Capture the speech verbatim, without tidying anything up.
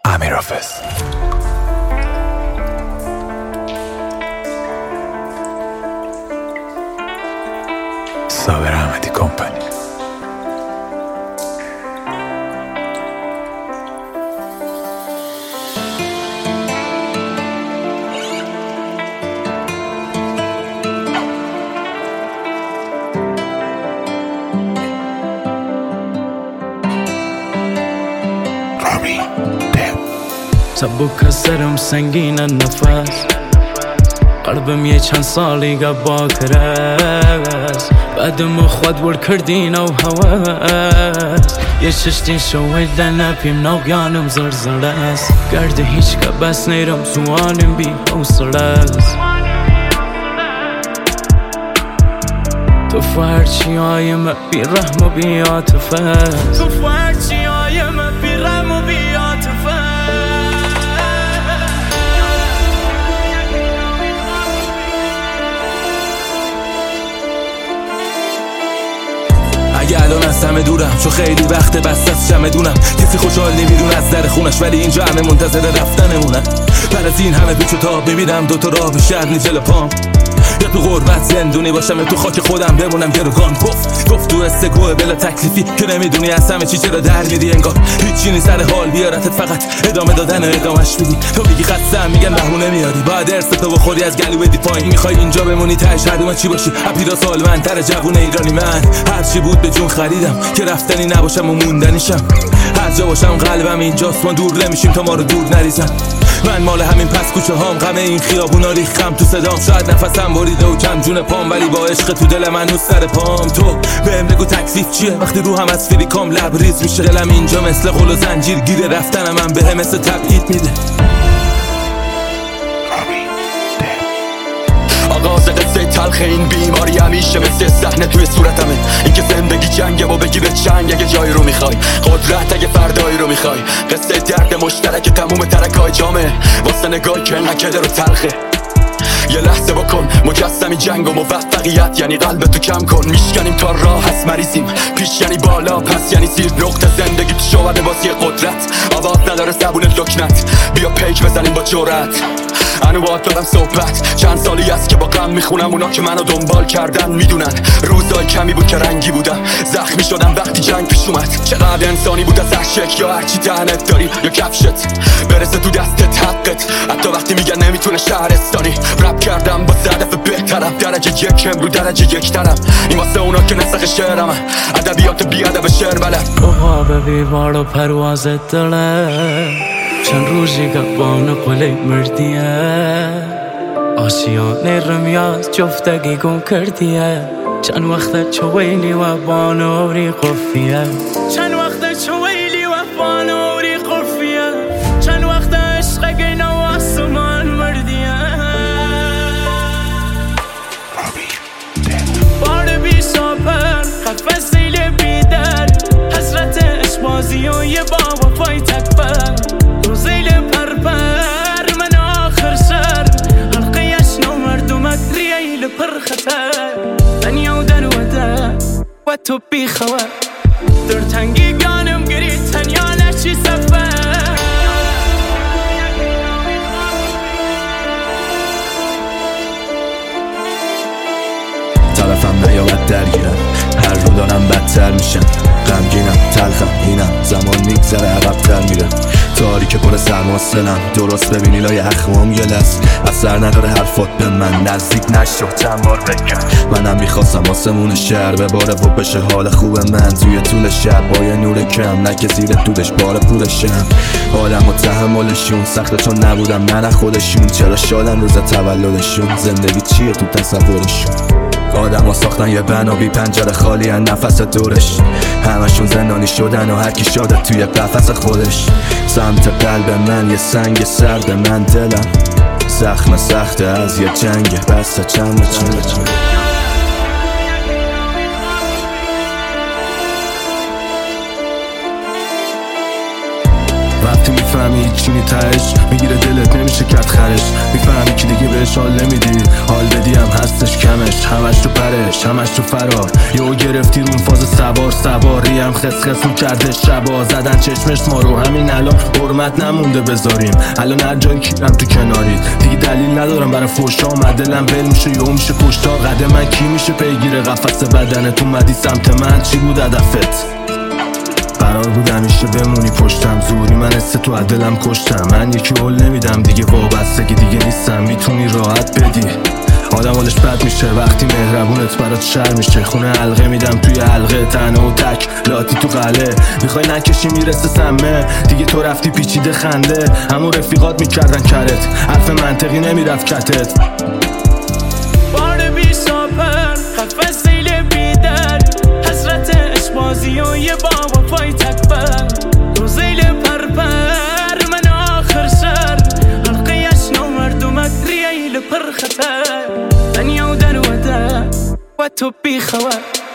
امیر حافظ. صابر احمدی کمپانی. سبک از سرم سنگین نفس، قلبم یه چند سالی باکر است. بعدم خود ور کردین و هواس، یه ششتین شوید لنپیم نوگانم زرزر است. گرد هیچ که بس نیرم زوانم بی حوصل است. تو فرچی آیم بی رحم و بی عاطفه است. تو فرچی آیم بی رحم و بی عاطفه. اگه الان از همه دورم چون خیلی وقت بست از چمدونم، کسی خوشحال نمیدون از در خونش، ولی اینجا همه منتظر رفتنمونن. بعد از این همه پیچ و تاب میبینم دوتا راه بیشتر نیست جلو پام. یا تو غربت زندونی باشم یا تو خاک خودم بمونم گروگان. گفت گفت تو استگوه بلا تکلیفی که نمیدونی از همه چی چرا در میری، انگار هیچی نیست سر حال بیارتت، فقط ادامه دادن و ادامش میدی. تو بگی خستم میگن بهونه میاری، بعد ارث تو بخوری از گلو بدی پایین. میخوای اینجا بمونی تاش هدوم چی باشی؟ اپیرا سالمندتر جوون ایرانی من. هر چی بود به جون خریدم که رفتنی نباشم و موندنیشم. هر جا باشم قلبم اینجاست، ما دور نمیشیم تا ما رو دور نریزن. من مال همین پس کوچه هام، غم این خیابونا ریختم تو صدام. شاید نفسم بریده و کم جون پام، ولی با عشق تو دل من هنوز سر پام. تو بهم بگو تکلیف چیه وقتی روحم از فریکام لبریز میشه؟ دلم اینجا مثل غل و زنجیر گیره، رفتنم من بهم مثل تبعید میده. آغاز قصه تلخ این بیماری همیشه مثل صحنه توی صورتمه. اینکه زندگی جنگه و بگی به چنگ اگه جایی رو میخوای، قدرت اگه فردایی رو میخوای. قصه درد مشترک تموم ترکای جامعه، واسه نگاهی که نکده رو تلخه. یه لحظه بکن مجسمی جنگ و موفقیت یعنی قلب تو کم کن. میشکنیم تا راه هست مریضیم، پیش یعنی بالا پس یعنی زیر. نقطه زندگی تو شواده بازی قدرت، آواز نداره زبون لکنت. بیا پیک بزنیم با جرأت. انو باید دارم صحبت، چند سالی است که با غم میخونم. اونا که منو دنبال کردن میدونن روزای کمی بود که رنگی بودم. زخمی شدم وقتی جنگ پیش اومد. چقدر انسانی بود از عشق، یا هرچی تنت داری یا کفشت برسه تو دستت حقت. حتی وقتی میگن نمیتونه شهرستانی. رپ کردم با هدف بهترم، درجه یکم رو درجه یکترم. این واسه اونا که نسخ شعرم، ادبیات بی ادب شعر بلد. اوها به بیوار و پروازت داره، چند روزی گبان قلی مردیه. آسیانه رمیاز جفتگی گم کردیه. چند وقت چویلی و بانوری قفیه. چند وقت چویلی و بانوری قفیه. چند وقت عشق گینه و آسمان مردیه. بار بی سابر خفه سیل بیدر، حسرت اشبازی و یه بابا پای تکبر. روزیل پرپر من آخر سر، حلقیش نو مردمت رییل پر خطر. دنیا و در و در و تو بی خبر، در تنگی گانم گری تنیا نشی سفر. طرفم نیامد درگیرم، هر رو دارم بدتر میشم. غمگینم تلخم اینم، زمان میگذره عقب‌تر میرم. تاریک پر سرماست دلم، درست ببینی لای اخمام یه لحظه اثر نداره حرفات به من. نزدیک نشو چند بار بگم، منم میخواستم آسمون شهر بباره و بشه حال خوب من. توی طول شب با یه نور کم، نه که زیر دودش بار پورشم. حالم و تحملشون سخته چون نبودم من خودشون. چرا شادن روز تولدشون؟ زندگی چیه تو تصورشون؟ آدم ها ساختن یه بنا بی پنجره خالی هن نفس دورش. همشون زندانی شدن و هرکی شاده توی قفس خودش. سمت قلب من یه سنگ سرد، من دلم زخم سخته از یه جنگ بسته چند چند چند. وقتی میفهمی چینی تهش میگیره دلت نمیشه کرد خرش میفهمی که دیگه بهش حال نمیدی حال بدی هم هستش کمش همش تو پرش همش تو فرار یهو گرفتی رون فاز سوار سواری هم خس خس میکرده شبا زدن چشمش ما رو همین الان حرمت نمونده بذاریم الان هر جایی کیرم تو کناری دیگه دلیل ندارم برای فوشا اومد دلم ول میشه یهو میشه پشتا قد من کی میشه پیگیر قفس بدنت اومدی سمت من چی بود هدفت قرار بود همیشه بمونی پشتم زوری من است تو دلم کشتم من یکی هول نمیدم دیگه وابستگی دیگه نیستم میتونی راحت بدی آدم حالش بد میشه وقتی مهربونت برات شر میشه خونه حلقه میدم توی حلقه تنه و تک لاتی تو قله میخوای نکشی میرسه سمه دیگه تو رفتی پیچیده خنده همون رفیقات میکردن کرت حرف منطقی نمیرفت کتت بار بی ساپر خفه سیل بیدر حسرت اشبازی و یه بابا پای تکبر روزیل پرپر من آخر سر حلقیش نو مردمک رییل پر خطر دنیا و در وده و تو بی خبر